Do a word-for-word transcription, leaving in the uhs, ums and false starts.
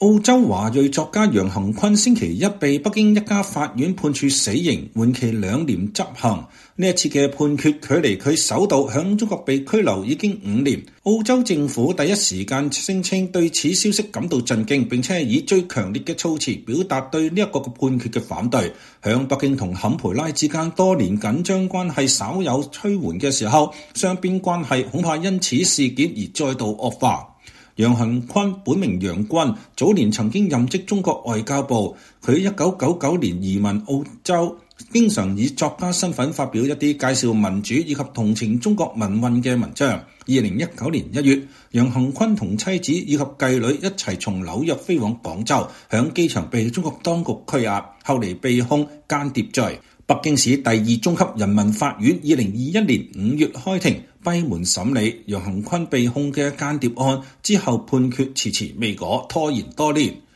澳洲華裔作家楊恆昆星期一被北京一家法院判處死刑，緩期兩年執行。呢一次嘅判決距離佢首度響中國被拘留已經五年。澳洲政府第一時間聲稱對此消息感到震驚，並且以最強烈嘅措辭表達對呢一個判決嘅反對。響北京同坎培拉之間多年緊張關係稍有趨緩嘅時候，雙邊關係恐怕因此事件而再度惡化。楊恆昆本名楊軍，早年曾經任職中國外交部。佢一九九九年移民澳洲，經常以作家身份發表一啲介紹民主以及同情中國民運嘅文章。二零一九年一月，楊恆昆同妻子以及繼女一齊從紐約飛往廣州，響機場被中國當局拘押，後嚟被控間諜罪。北京市第二中級人民法院二零二一年五月開庭閉門審理楊恆昆被控嘅間諜案，之後判決遲遲未果，拖延多年。